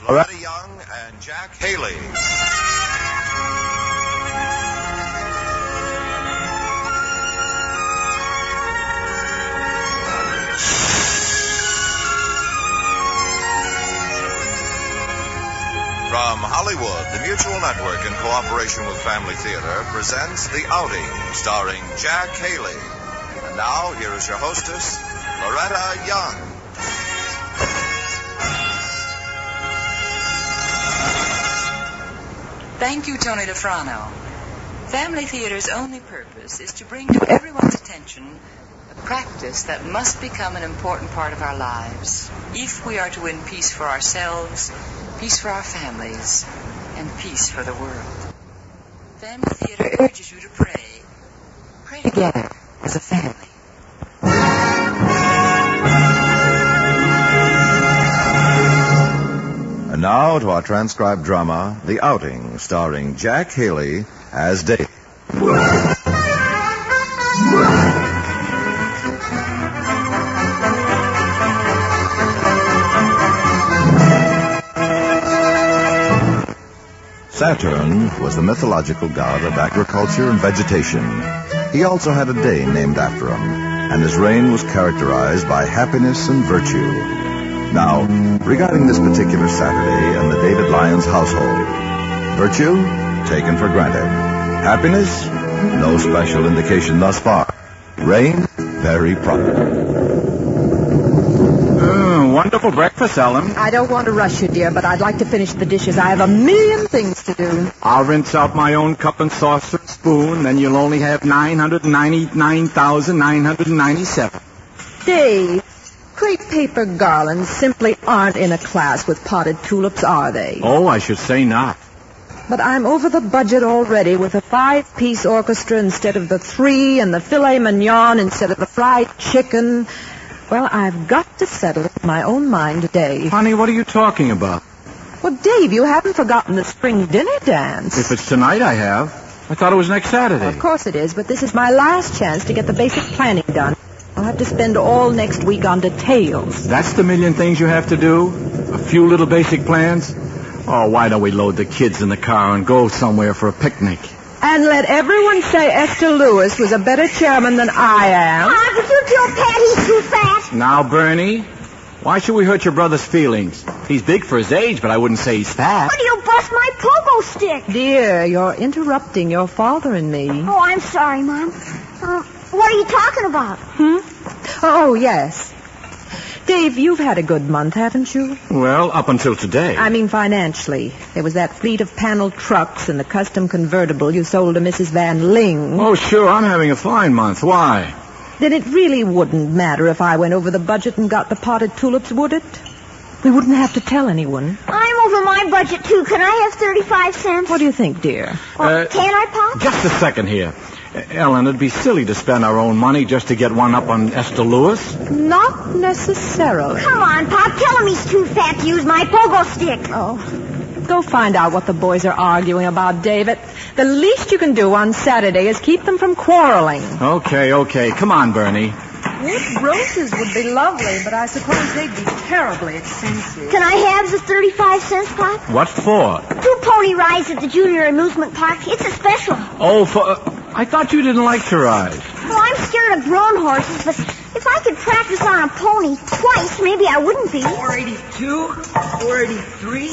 Loretta Young and Jack Haley. From Hollywood, the Mutual Network, in cooperation with Family Theater, presents The Outing, starring Jack Haley. And now, here is your hostess, Loretta Young. Thank you, Tony DeFrano. Family Theater's only purpose is to bring to everyone's attention a practice that must become an important part of our lives if we are to win peace for ourselves, peace for our families, and peace for the world. Family Theater urges you to pray. Pray together as a family. And now to our transcribed drama, The Outing, starring Jack Haley as Dave. Saturn was the mythological god of agriculture and vegetation. He also had a day named after him, and his reign was characterized by happiness and virtue. Now, regarding this particular Saturday in the David Lyons household, virtue, taken for granted. Happiness, no special indication thus far. Reign, very proper. Wonderful breakfast, Ellen. I don't want to rush you, dear, but I'd like to finish the dishes. I have a million things to do. I'll rinse out my own cup and saucer and spoon, then you'll only have 999,997. Dave, crepe paper garlands simply aren't in a class with potted tulips, are they? Oh, I should say not. But I'm over the budget already with a 5-piece orchestra instead of the 3 and the filet mignon instead of the fried chicken. Well, I've got to settle it in my own mind, Dave. Honey, what are you talking about? Well, Dave, you haven't forgotten the spring dinner dance. If it's tonight, I have. I thought it was next Saturday. Of course it is, but this is my last chance to get the basic planning done. I'll have to spend all next week on details. That's the million things you have to do? A few little basic plans? Oh, why don't we load the kids in the car and go somewhere for a picnic? And let everyone say Esther Lewis was a better chairman than I am. Pop, did you tell Pat he's too fat? Now, Bernie, why should we hurt your brother's feelings? He's big for his age, but I wouldn't say he's fat. Why do you bust my pogo stick? Dear, you're interrupting your father and me. Oh, I'm sorry, Mom. What are you talking about? Oh, yes. Dave, you've had a good month, haven't you? Well, up until today. I mean financially. There was that fleet of paneled trucks and the custom convertible you sold to Mrs. Van Ling. Oh, sure, I'm having a fine month. Why? Then it really wouldn't matter if I went over the budget and got the potted tulips, would it? We wouldn't have to tell anyone. I'm over my budget, too. Can I have 35 cents? What do you think, dear? Can I, Pop? Just a second here. Ellen, it'd be silly to spend our own money just to get one up on Esther Lewis. Not necessarily. Come on, Pop. Tell him he's too fat to use my pogo stick. Oh, go find out what the boys are arguing about, David. The least you can do on Saturday is keep them from quarreling. Okay. Come on, Bernie. Wood roses would be lovely, but I suppose they'd be terribly expensive. Can I have the 35 cents, Pop? What for? 2 pony rides at the Junior Amusement Park. It's a special. Oh, I thought you didn't like to ride. Well, I'm scared of grown horses, but if I could practice on a pony twice, maybe I wouldn't be. 482, 483,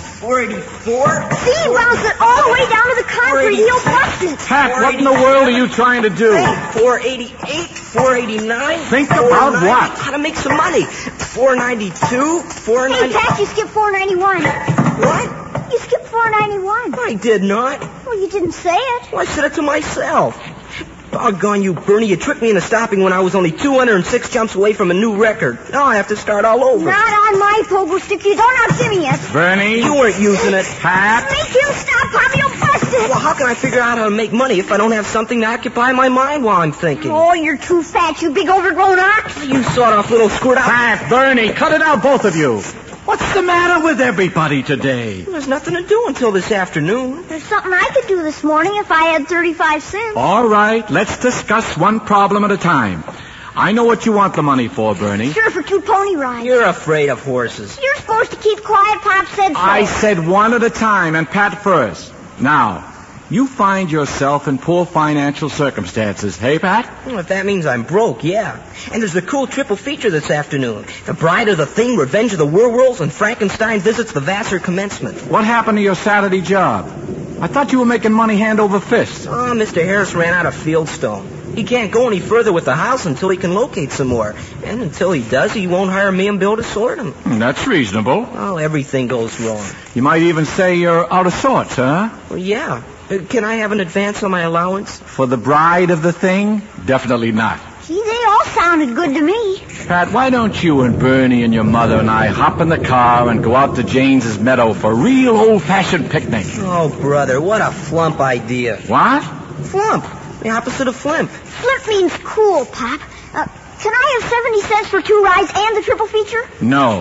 484. See, he bounced it all the way down to the concrete. He'll bust it. Pat, what in the world are you trying to do? 488, 489. Think about what? How to make some money. 492, 490. Hey, Pat, you skipped 491. What? You skipped 491. I did not. Well, you didn't say it. Well, I said it to myself. Doggone you, Bernie. You tricked me into stopping when I was only 206 jumps away from a new record. Now I have to start all over. Not on my pogo stick. You don't outgimme it. Bernie? You weren't using it. Pat? Make him stop, Poppy. You'll bust it. Well, how can I figure out how to make money if I don't have something to occupy my mind while I'm thinking? Oh, you're too fat, you big overgrown ox. You sawed-off little squirt out. Pat, Bernie, cut it out, both of you. What's the matter with everybody today? There's nothing to do until this afternoon. There's something I could do this morning if I had 35 cents. All right, let's discuss one problem at a time. I know what you want the money for, Bernie. Sure, for 2 pony rides. You're afraid of horses. You're supposed to keep quiet, Pop said so. I said one at a time, and Pat first. Now, you find yourself in poor financial circumstances, hey, Pat? Well, if that means I'm broke, yeah. And there's the cool triple feature this afternoon. The Bride of the Thing, Revenge of the Werewolves, and Frankenstein visits the Vassar commencement. What happened to your Saturday job? I thought you were making money hand over fist. Oh, Mr. Harris ran out of fieldstone. He can't go any further with the house until he can locate some more. And until he does, he won't hire me and Bill to sort him. That's reasonable. Well, everything goes wrong. You might even say you're out of sorts, huh? Well, yeah. Can I have an advance on my allowance? For the Bride of the Thing? Definitely not. Gee, they all sounded good to me. Pat, why don't you and Bernie and your mother and I hop in the car and go out to Janes's meadow for a real old-fashioned picnic? Oh, brother, what a flump idea. What? Flump. The opposite of flimp. Flip means cool, Pop. Can I have 70 cents for 2 rides and the triple feature? No.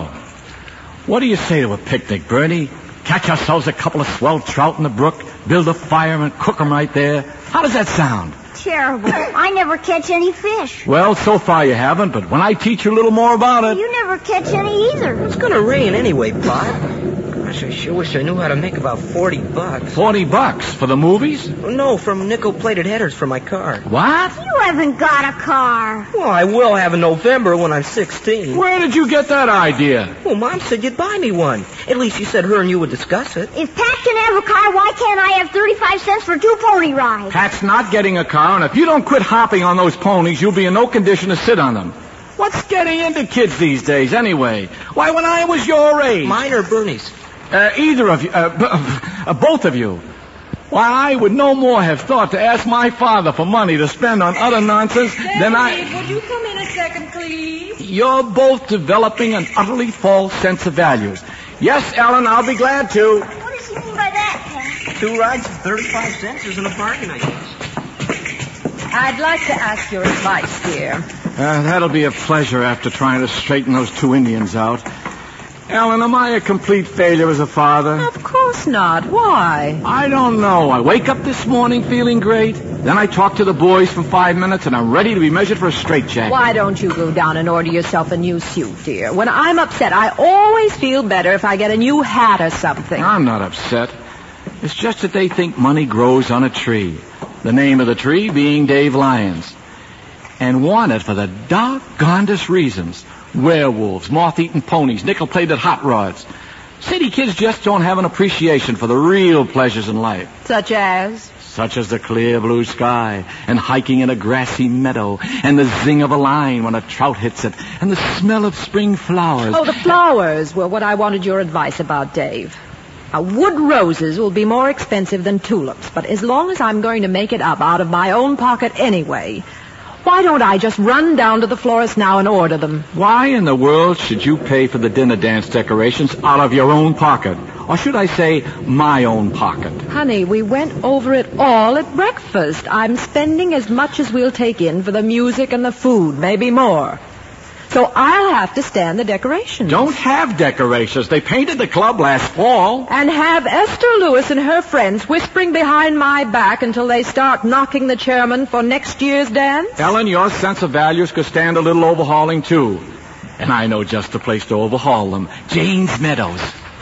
What do you say to a picnic, Bernie? Catch ourselves a couple of swell trout in the brook, build a fire and cook 'em right there. How does that sound? Terrible. I never catch any fish. Well, so far you haven't, but when I teach you a little more about it... You never catch any either. It's going to rain anyway, Pop. Gosh, I sure wish I knew how to make about $40. $40 for the movies? No, from nickel-plated headers for my car. What? You haven't got a car. Well, I will have in November when I'm 16. Where did you get that idea? Well, Mom said you'd buy me one. At least she said her and you would discuss it. If Pat can have a car, why can't I have 35 cents for 2 pony rides? Pat's not getting a car, and if you don't quit hopping on those ponies, you'll be in no condition to sit on them. What's getting into kids these days, anyway? Why, when I was your age... Mine or Bernie's? Either of you. Both of you. Why, I would no more have thought to ask my father for money to spend on other nonsense than I... Would you come in a second, please? You're both developing an utterly false sense of values. Yes, Ellen, I'll be glad to. What does he mean by that, Pat? 2 rides for 35 cents isn't a bargain, I guess. I'd like to ask your advice, dear. That'll be a pleasure after trying to straighten those 2 Indians out. Ellen, am I a complete failure as a father? Of course not. Why? I don't know. I wake up this morning feeling great. Then I talk to the boys for 5 minutes, and I'm ready to be measured for a straitjacket. Why don't you go down and order yourself a new suit, dear? When I'm upset, I always feel better if I get a new hat or something. I'm not upset. It's just that they think money grows on a tree. The name of the tree being Dave Lyons. And want it for the doggonedest reasons. Werewolves, moth-eaten ponies, nickel-plated hot rods. City kids just don't have an appreciation for the real pleasures in life. Such as? Such as the clear blue sky, and hiking in a grassy meadow, and the zing of a line when a trout hits it, and the smell of spring flowers. Oh, the flowers were what I wanted your advice about, Dave. Wood roses will be more expensive than tulips, but as long as I'm going to make it up out of my own pocket anyway... Why don't I just run down to the florist now and order them? Why in the world should you pay for the dinner dance decorations out of your own pocket? Or should I say, my own pocket? Honey, we went over it all at breakfast. I'm spending as much as we'll take in for the music and the food, maybe more. So I'll have to stand the decorations. Don't have decorations. They painted the club last fall. And have Esther Lewis and her friends whispering behind my back until they start knocking the chairman for next year's dance? Ellen, your sense of values could stand a little overhauling, too. And I know just the place to overhaul them. Jane's Meadows.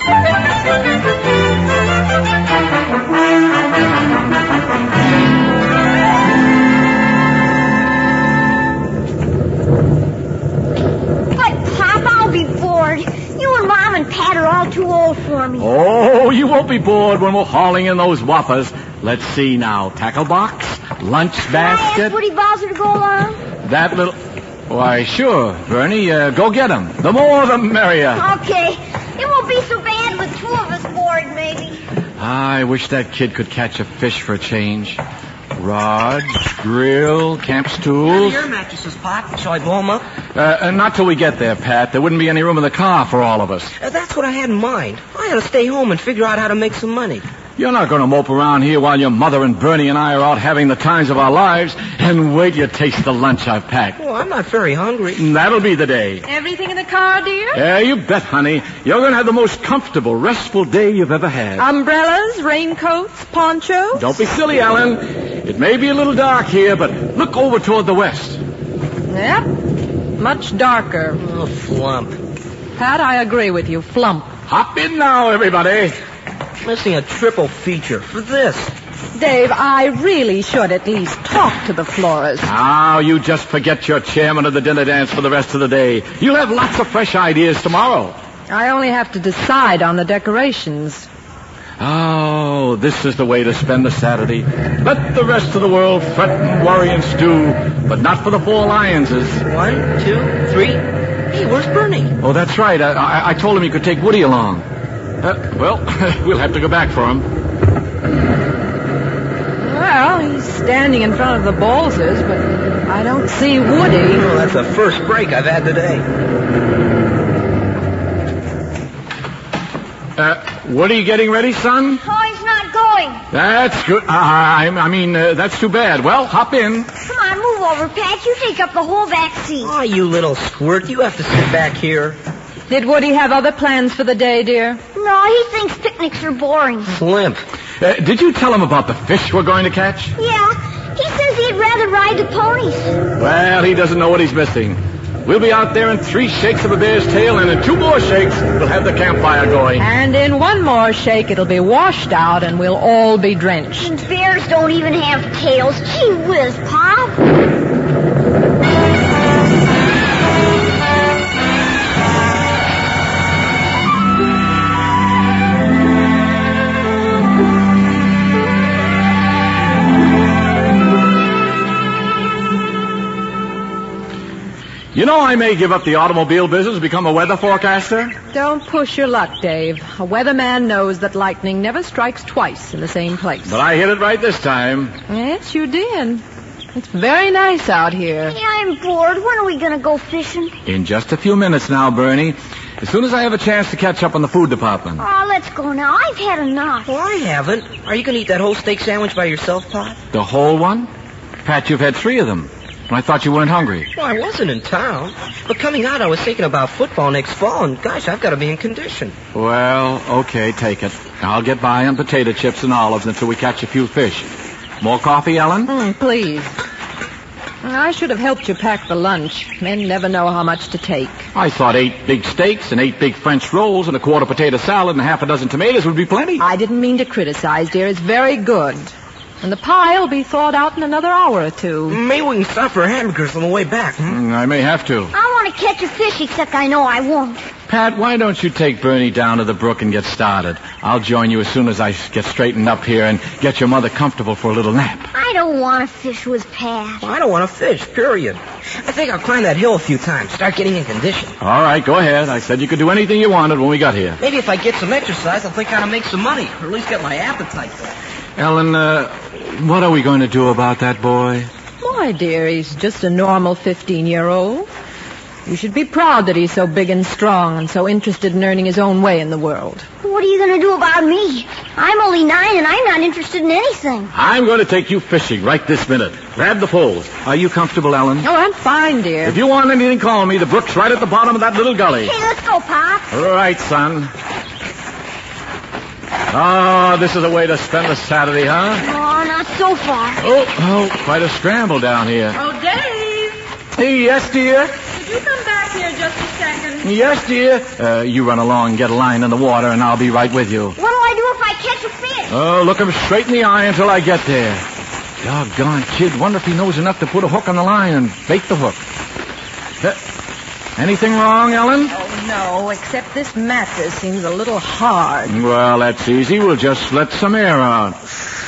You and Mom and Pat are all too old for me. Oh, you won't be bored when we're hauling in those whoppers. Let's see now. Tackle box, lunch basket. Can I ask Woody Bowser to go along? That little... Why, sure, Bernie. Go get him. The more, the merrier. Okay. It won't be so bad with 2 of us bored, maybe. I wish that kid could catch a fish for a change. Rods, grill, camp stools. Your mattresses, Pop. Shall I blow them up? Not till we get there, Pat. There wouldn't be any room in the car for all of us. That's what I had in mind. I ought to stay home and figure out how to make some money. You're not going to mope around here while your mother and Bernie and I are out having the times of our lives. And wait till you taste the lunch I've packed. Oh, I'm not very hungry. That'll be the day. Everything in the car, dear? Yeah, you bet, honey. You're going to have the most comfortable, restful day you've ever had. Umbrellas, raincoats, ponchos? Don't be silly, Ellen. It may be a little dark here, but look over toward the west. Yep. Much darker. Oh, flump. Pat, I agree with you. Flump. Hop in now, everybody. Missing a triple feature for this. Dave, I really should at least talk to the florist. Now, you just forget your chairman of the dinner dance for the rest of the day. You'll have lots of fresh ideas tomorrow. I only have to decide on the decorations. Oh, this is the way to spend the Saturday. Let the rest of the world fret and worry and stew, but not for the 4 Lionses. 1, 2, 3. Hey, where's Bernie? Oh, that's right. I told him he could take Woody along. Well, we'll have to go back for him. Well, he's standing in front of the Bowleses, but I don't see Woody. Oh, that's the first break I've had today. Woody getting ready, son? Oh, he's not going. That's good. That's too bad. Well, hop in. Come on, move over, Pat. You take up the whole back seat. Oh, you little squirt. You have to sit back here. Did Woody have other plans for the day, dear? No, he thinks picnics are boring. Slimp. Did you tell him about the fish we're going to catch? Yeah, he says he'd rather ride the ponies. Well, he doesn't know what he's missing. We'll be out there in 3 shakes of a bear's tail, and in 2 more shakes, we'll have the campfire going. And in 1 more shake, it'll be washed out, and we'll all be drenched. And bears don't even have tails. Gee whiz, Pop. You know, I may give up the automobile business and become a weather forecaster. Don't push your luck, Dave. A weatherman knows that lightning never strikes twice in the same place. But I hit it right this time. Yes, you did. It's very nice out here. Yeah, I'm bored. When are we going to go fishing? In just a few minutes now, Bernie. As soon as I have a chance to catch up on the food department. Oh, let's go now. I've had enough. Well, I haven't. Are you going to eat that whole steak sandwich by yourself, Pop? The whole one? Pat, you've had 3 of them. And I thought you weren't hungry. Well, I wasn't in town. But coming out, I was thinking about football next fall, and gosh, I've got to be in condition. Well, okay, take it. I'll get by on potato chips and olives until we catch a few fish. More coffee, Ellen? Please. I should have helped you pack the lunch. Men never know how much to take. I thought 8 big steaks and 8 big French rolls and a quarter potato salad and half a dozen tomatoes would be plenty. I didn't mean to criticize, dear. It's very good. And the pie will be thawed out in another hour or 2. Maybe we can stop for hamburgers on the way back. I may have to. I want to catch a fish, except I know I won't. Pat, why don't you take Bernie down to the brook and get started? I'll join you as soon as I get straightened up here and get your mother comfortable for a little nap. I don't want to fish with Pat. Well, I don't want to fish, period. I think I'll climb that hill a few times, start getting in condition. All right, go ahead. I said you could do anything you wanted when we got here. Maybe if I get some exercise, I'll think how to make some money, or at least get my appetite back. Ellen, what are we going to do about that boy? Why, dear, he's just a normal 15-year-old. You should be proud that he's so big and strong and so interested in earning his own way in the world. What are you going to do about me? I'm only 9 and I'm not interested in anything. I'm going to take you fishing right this minute. Grab the poles. Are you comfortable, Ellen? Oh, I'm fine, dear. If you want anything, call me. The brook's right at the bottom of that little gully. Hey, let's go, Pop. All right, son. Oh, this is a way to spend a Saturday, huh? Oh, not so far. Oh, quite a scramble down here. Oh, Dave! Hey, yes, dear? Could you come back here just a second? Yes, dear. You run along and get a line in the water, and I'll be right with you. What do I do if I catch a fish? Oh, look him straight in the eye until I get there. Doggone kid. Wonder if he knows enough to put a hook on the line and bait the hook. Anything wrong, Ellen? Oh, no, except this mattress seems a little hard. Well, that's easy. We'll just let some air out.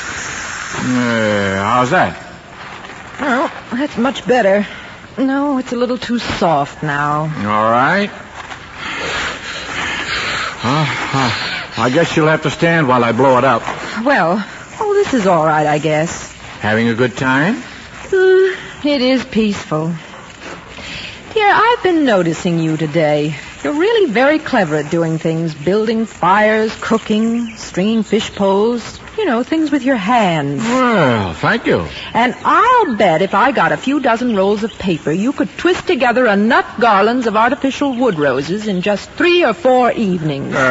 How's that? Well, that's much better. No, it's a little too soft now. All right. I guess you'll have to stand while I blow it up. Well, this is all right, I guess. Having a good time? It is peaceful. Dear, I've been noticing you today. You're really very clever at doing things. Building fires, cooking, stringing fish poles. You know, things with your hands. Well, thank you. And I'll bet if I got a few dozen rolls of paper, you could twist together a nut garlands of artificial wood roses in just 3 or 4 evenings. Pop,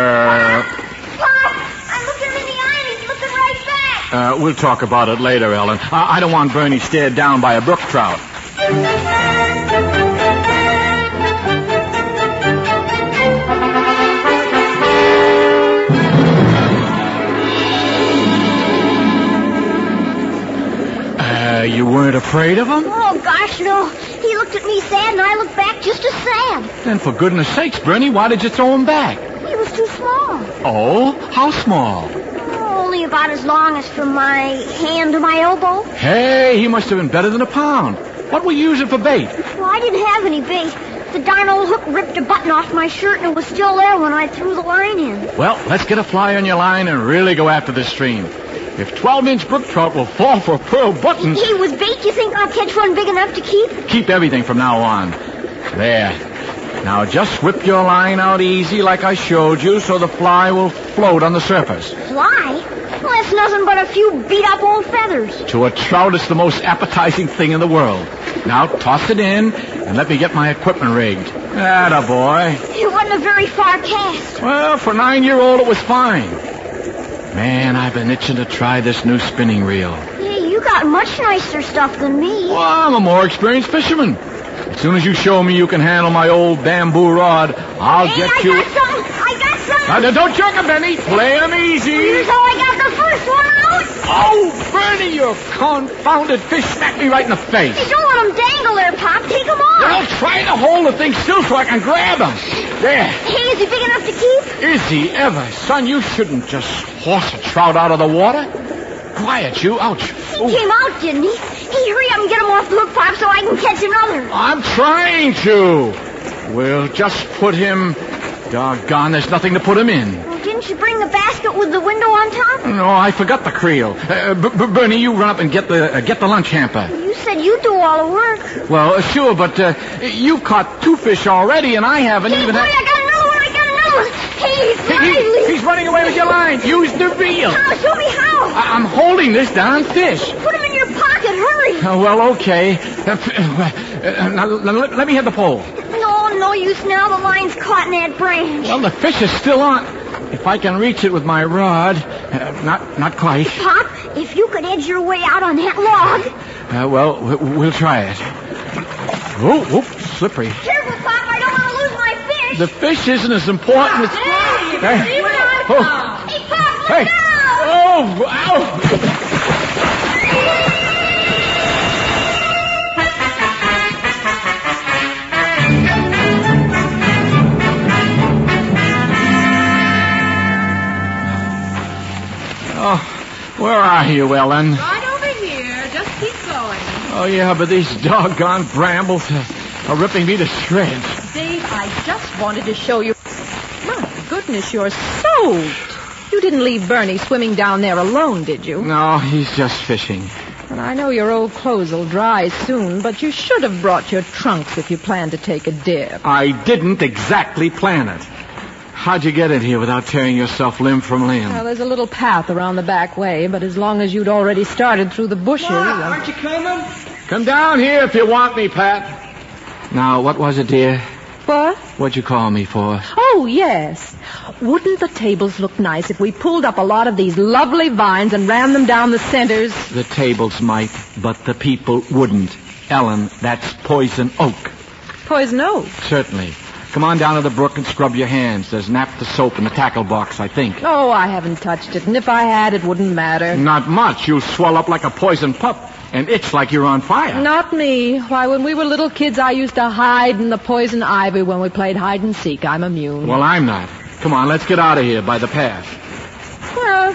I'm looking him in the eye and he's looking right back. We'll talk about it later, Ellen. I don't want Bernie stared down by a brook trout. afraid of him? Oh, gosh, no. He looked at me sad, and I looked back just as sad. Then for goodness sakes, Bernie, why did you throw him back? He was too small. Oh? How small? Only about as long as from my hand to my elbow. Hey, he must have been better than a pound. What were you using for bait? Well, I didn't have any bait. The darn old hook ripped a button off my shirt, and it was still there when I threw the line in. Well, let's get a fly on your line and really go after this stream. If 12-inch brook trout will fall for pearl buttons... Hey, with bait, you think I'll catch one big enough to keep? Keep everything from now on. There. Now just whip your line out easy like I showed you so the fly will float on the surface. Fly? Well, that's nothing but a few beat-up old feathers. To a trout, it's the most appetizing thing in the world. Now toss it in and let me get my equipment rigged. Atta boy. It wasn't a very far cast. Well, for a 9-year-old, it was fine. Man, I've been itching to try this new spinning reel. Hey, you got much nicer stuff than me. Well, I'm a more experienced fisherman. As soon as you show me you can handle my old bamboo rod, I'll get you... I got some! Now, don't jerk him, Benny. Play him easy. Here's how I got the first one out. Oh, Bernie, you confounded fish smacked me right in the face. Hey, don't let him dangle there, Pop. Take him off. Well, try to hold the thing still so I can grab him. There. Hey, is he big enough to keep? Is he ever? Son, you shouldn't just force a trout out of the water. Quiet, you. Ouch. He came out, didn't he? Hey, hurry up and get him off the hook, Pop, so I can catch another. I'm trying to. We'll just put him... Doggone, there's nothing to put him in. Well, didn't you bring the basket with the window on top? No, I forgot the creel. Bernie, you run up and get the lunch hamper. You said you'd do all the work. Well, sure, but you've caught 2 fish already, and I haven't Hey, even... boy, I got another one. Hey, he's lively. He's running away with your line. Use the reel. How? Show me how. I'm holding this darn fish. Put him in your pocket. Hurry. Well, okay. Now, let me have the pole. No use now. The line's caught in that branch. Well, the fish is still on. If I can reach it with my rod, not quite. Pop, if you could edge your way out on that log. Well, we'll try it. Oh, slippery. Careful, Pop. I don't want to lose my fish. The fish isn't as important as... Hey, Oh. Hey, Pop, look Hey. out. Oh, ow. Oh, where are you, Ellen? Right over here. Just keep going. Oh, yeah, but these doggone brambles are ripping me to shreds. Dave, I just wanted to show you. My goodness, you're soaked. You didn't leave Bernie swimming down there alone, did you? No, he's just fishing. And I know your old clothes will dry soon, but you should have brought your trunks if you planned to take a dip. I didn't exactly plan it. How'd you get in here without tearing yourself limb from limb? Well, there's a little path around the back way, but as long as you'd already started through the bushes... Aren't you coming? Come down here if you want me, Pat. Now, what was it, dear? What? What'd you call me for? Oh, yes. Wouldn't the tables look nice if we pulled up a lot of these lovely vines and ran them down the centers? The tables might, but the people wouldn't. Ellen, that's poison oak. Poison oak? Certainly. Come on down to the brook and scrub your hands. There's naphtha soap in the tackle box, I think. Oh, I haven't touched it, and if I had, it wouldn't matter. Not much. You'll swell up like a poison pup and itch like you're on fire. Not me. Why, when we were little kids, I used to hide in the poison ivy when we played hide and seek. I'm immune. Well, I'm not. Come on, let's get out of here by the path. Well,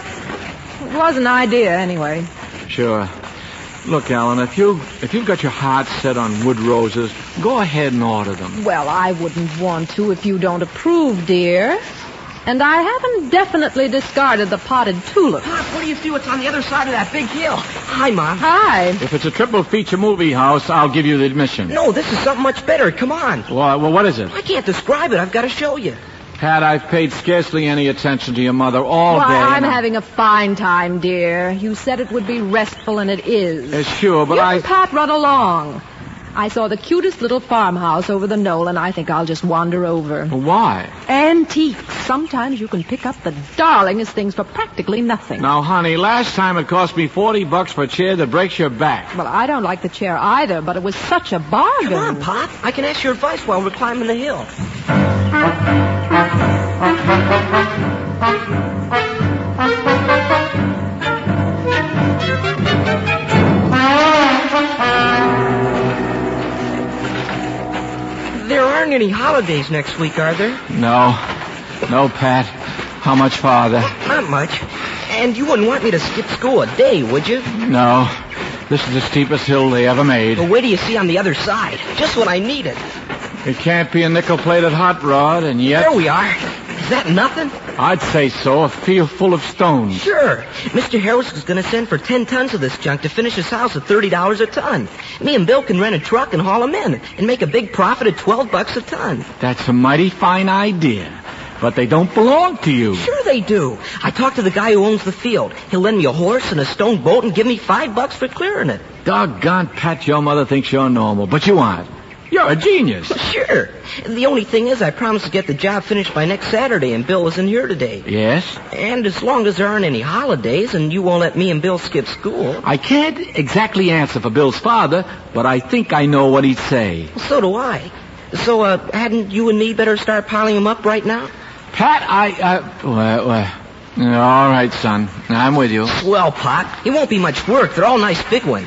it was an idea, anyway. Sure. Look, Alan, if you've got your heart set on wood roses, go ahead and order them. Well, I wouldn't want to if you don't approve, dear. And I haven't definitely discarded the potted tulip. Pop, what do you see what's on the other side of that big hill? Hi, Mom. Hi. If it's a triple feature movie house, I'll give you the admission. No, this is something much better. Come on. Well, what is it? I can't describe it. I've got to show you. Pat, I've paid scarcely any attention to your mother all day. Why, I'm and having a fine time, dear. You said it would be restful, and it is. Sure, but you I... and Pat run along. I saw the cutest little farmhouse over the knoll, and I think I'll just wander over. Why? Antiques. Sometimes you can pick up the darlingest things for practically nothing. Now, honey, last time it cost me $40 for a chair that breaks your back. Well, I don't like the chair either, but it was such a bargain. Come on, Pop. I can ask your advice while we're climbing the hill. aren't any holidays next week, are there? No, Pat. How much farther? Not much. And you wouldn't want me to skip school a day, would you? No. This is the steepest hill they ever made. Well, wait till you see on the other side. Just what I needed. It can't be a nickel-plated hot rod, and yet... There we are. Is that nothing? I'd say so. A field full of stones. Sure. Mr. Harris is going to send for 10 tons of this junk to finish his house at $30 a ton. Me and Bill can rent a truck and haul them in and make a big profit at $12 a ton. That's a mighty fine idea. But they don't belong to you. Sure they do. I talked to the guy who owns the field. He'll lend me a horse and a stone boat and give me $5 for clearing it. Doggone, Pat, your mother thinks you're normal, but you aren't. You're a genius. Sure. The only thing is I promised to get the job finished by next Saturday, and Bill isn't here today. Yes? And as long as there aren't any holidays and you won't let me and Bill skip school... I can't exactly answer for Bill's father, but I think I know what he'd say. Well, so do I. So, hadn't you and me better start piling them up right now? Pat, all right, son. I'm with you. Swell, Pop. It won't be much work. They're all nice big ones.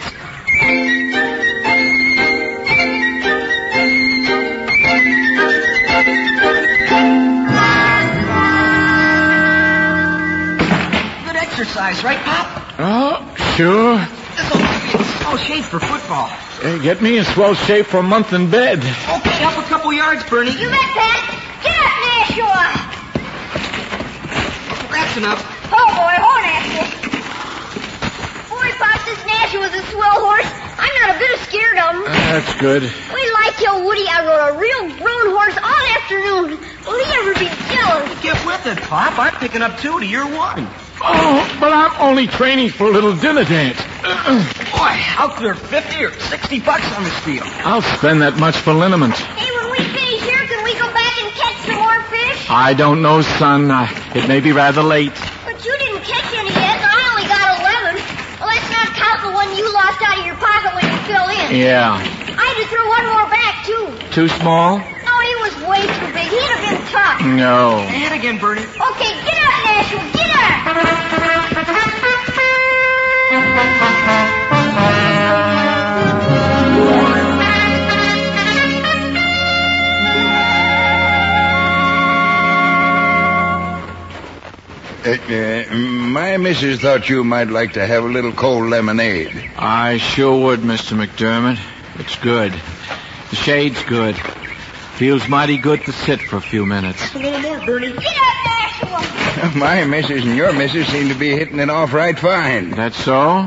Good exercise, right, Pop? Oh, sure. This'll give you a swell shape for football. Hey, get me in swell shape for a month in bed. Okay, up a couple yards, Bernie. You bet, Pat. Get up, Nashua. That's enough. Oh, boy, Nashua. Boy, Pop, this Nashua's a swell horse. I'm not a bit scared of him. That's good. Wait till I tell Woody I rode a real grown horse all afternoon. Will he ever be jealous? Get with it, Pop. I'm picking up 2 to your 1. Oh, but I'm only training for a little dinner dance. Boy, I'll clear 50 or $60 on this field. I'll spend that much for liniment. Hey, when we finish here, can we go back and catch some more fish? I don't know, son. It may be rather late. But you didn't catch any yet, and I only got 11. Well, let's not count the one you lost out of your pocket when you fell in. Yeah. I had to throw one more back, too. Too small? No, he was way too big. He'd have been tough. No. Hit again, Bernie. Okay, get up, Nashua, get up! My missus thought you might like to have a little cold lemonade. I sure would, Mr. McDermott. It's good. The shade's good. Feels mighty good to sit for a few minutes. A little more, Bernie. Get up, Nashua! My missus and your missus seem to be hitting it off right fine. That's so?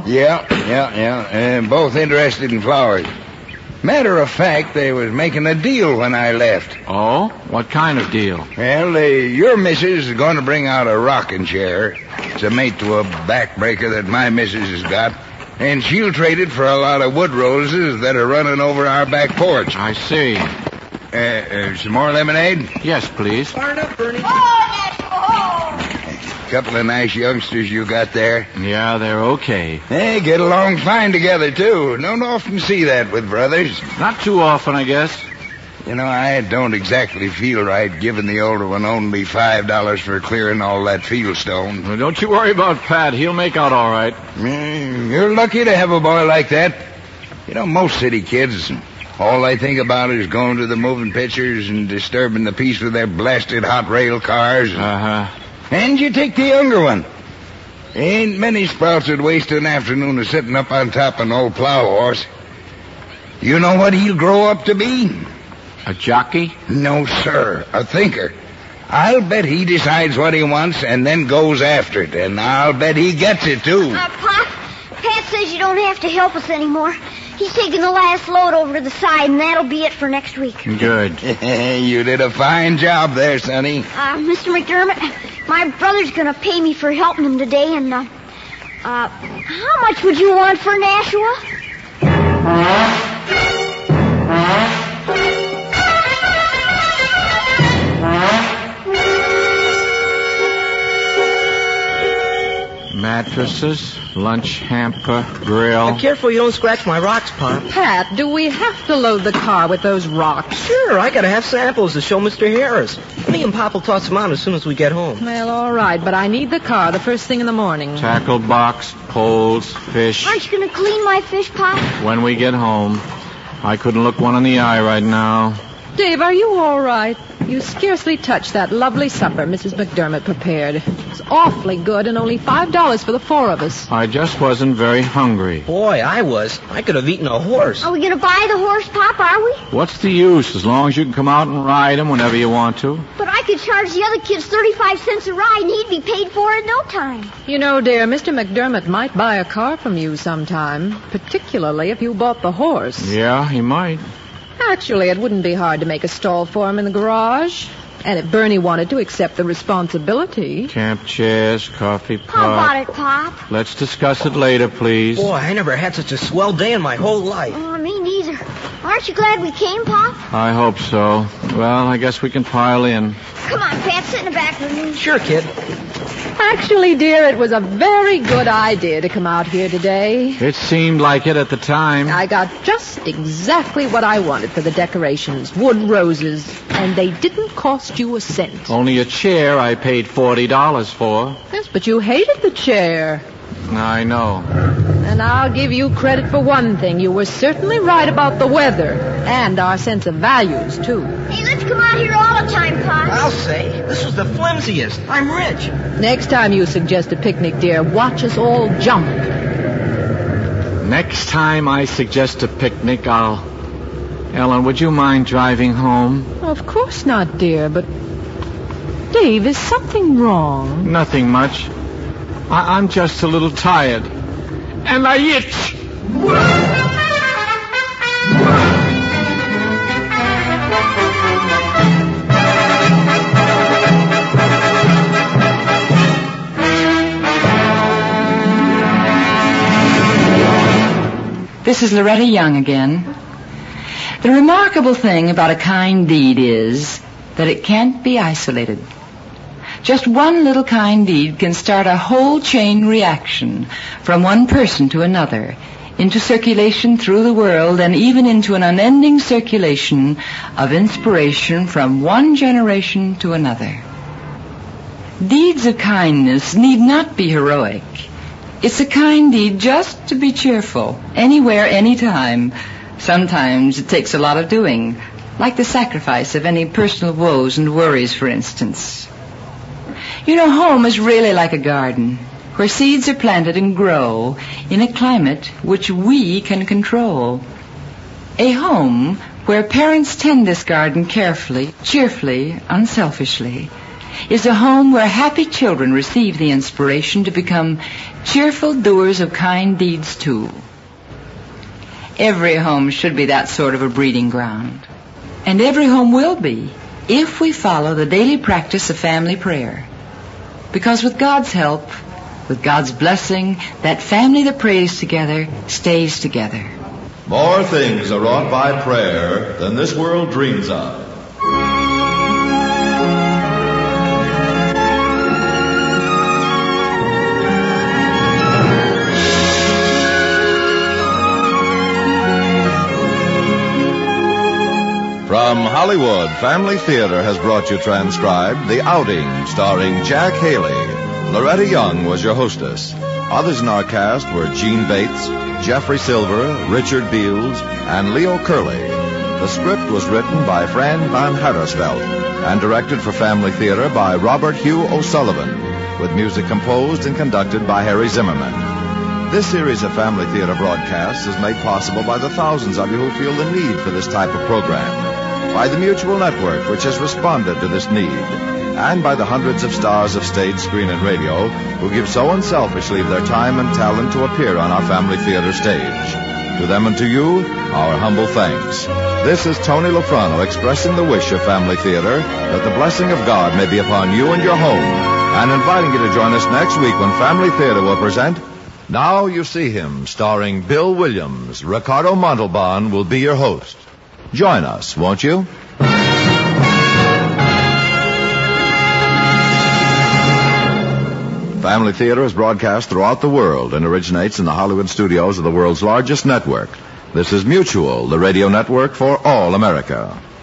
Yeah. Both interested in flowers. Matter of fact, they was making a deal when I left. Oh? What kind of deal? Well, your missus is going to bring out a rocking chair. It's a mate to a backbreaker that my missus has got. And she'll trade it for a lot of wood roses that are running over our back porch. I see. Some more lemonade? Yes, please. Far up, Bernie. Oh, Nashua! Couple of nice youngsters you got there. Yeah, they're okay. They get along fine together, too. Don't often see that with brothers. Not too often, I guess. You know, I don't exactly feel right giving the older one only $5 for clearing all that fieldstone. Well, don't you worry about Pat. He'll make out all right. You're lucky to have a boy like that. You know, most city kids, all they think about is going to the moving pictures and disturbing the peace with their blasted hot rail cars. Uh-huh. And you take the younger one. Ain't many sprouts would waste an afternoon of sitting up on top of an old plow horse. You know what he'll grow up to be? A jockey? No, sir. A thinker. I'll bet he decides what he wants and then goes after it. And I'll bet he gets it, too. Pop, Pat says you don't have to help us anymore. He's taking the last load over to the side, and that'll be it for next week. Good. You did a fine job there, Sonny. Mr. McDermott, my brother's going to pay me for helping him today, and, how much would you want for Nashua? Mattresses, lunch hamper, grill. Be careful you don't scratch my rocks, Pop. Pat, do we have to load the car with those rocks? Sure, I gotta have samples to show Mr. Harris. Me and Pop will toss them out as soon as we get home. Well, all right, but I need the car the first thing in the morning. Tackle box, poles, fish. Aren't you going to clean my fish, Pop? When we get home. I couldn't look one in the eye right now. Dave, are you all right? You scarcely touched that lovely supper Mrs. McDermott prepared. It was awfully good and only $5 for the four of us. I just wasn't very hungry. Boy, I was. I could have eaten a horse. Are we going to buy the horse, Pop, are we? What's the use, as long as you can come out and ride him whenever you want to? But I could charge the other kids 35 cents a ride, and he'd be paid for in no time. You know, dear, Mr. McDermott might buy a car from you sometime, particularly if you bought the horse. Yeah, he might. Actually, it wouldn't be hard to make a stall for him in the garage. And if Bernie wanted to accept the responsibility. Camp chairs, coffee pot. How about it, Pop? Let's discuss it later, please. Boy, I never had such a swell day in my whole life. Oh, me neither. Aren't you glad we came, Pop? I hope so. Well, I guess we can pile in. Come on, Pat, sit in the back with me. Sure, kid. Actually, dear, it was a very good idea to come out here today. It seemed like it at the time. I got just exactly what I wanted for the decorations, wood roses, and they didn't cost you a cent. Only a chair I paid $40 for. Yes, but you hated the chair. I know. And I'll give you credit for one thing. You were certainly right about the weather and our sense of values, too. Hey, let's come out here all the time, Pop. I'll say, this was the flimsiest. I'm rich. Next time you suggest a picnic, dear, watch us all jump. Next time I suggest a picnic, Ellen, would you mind driving home? Of course not, dear, but... Dave, is something wrong? Nothing much. I'm just a little tired. And I itch. This is Loretta Young again. The remarkable thing about a kind deed is that it can't be isolated. Just one little kind deed can start a whole chain reaction from one person to another, into circulation through the world, and even into an unending circulation of inspiration from one generation to another. Deeds of kindness need not be heroic. It's a kind deed just to be cheerful, anywhere, anytime. Sometimes it takes a lot of doing, like the sacrifice of any personal woes and worries, for instance. You know, home is really like a garden, where seeds are planted and grow in a climate which we can control. A home where parents tend this garden carefully, cheerfully, unselfishly, is a home where happy children receive the inspiration to become cheerful doers of kind deeds, too. Every home should be that sort of a breeding ground. And every home will be, if we follow the daily practice of family prayer. Because with God's help, with God's blessing, that family that prays together stays together. More things are wrought by prayer than this world dreams of. From Hollywood, Family Theater has brought you transcribed The Outing, starring Jack Haley. Loretta Young was your hostess. Others in our cast were Gene Bates, Jeffrey Silver, Richard Beals, and Leo Curley. The script was written by Fran Van Hattersveld and directed for Family Theater by Robert Hugh O'Sullivan, with music composed and conducted by Harry Zimmerman. This series of Family Theater broadcasts is made possible by the thousands of you who feel the need for this type of program, by the Mutual Network, which has responded to this need, and by the hundreds of stars of stage, screen, and radio who give so unselfishly their time and talent to appear on our Family Theater stage. To them and to you, our humble thanks. This is Tony Lofrano expressing the wish of Family Theater that the blessing of God may be upon you and your home, and inviting you to join us next week when Family Theater will present Now You See Him, starring Bill Williams. Ricardo Montalban will be your host. Join us, won't you? Family Theater is broadcast throughout the world and originates in the Hollywood studios of the world's largest network. This is Mutual, the radio network for all America.